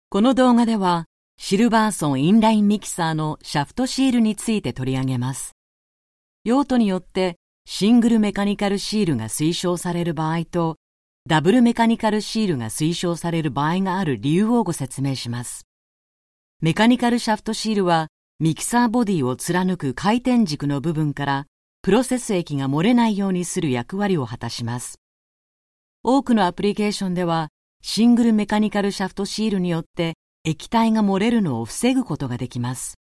この動画では、シルバーソンインラインミキサーのシャフトシールについて取り上げます。用途によってシングルメカニカルシールが推奨される場合と、ダブルメカニカルシールが推奨される場合がある理由をご説明します。メカニカルシャフトシールは、ミキサーボディを貫く回転軸の部分からプロセス液が漏れないようにする役割を果たします。多くのアプリケーションでは、シングルメカニカルシャフトシールによって液体が漏れるのを防ぐことができます。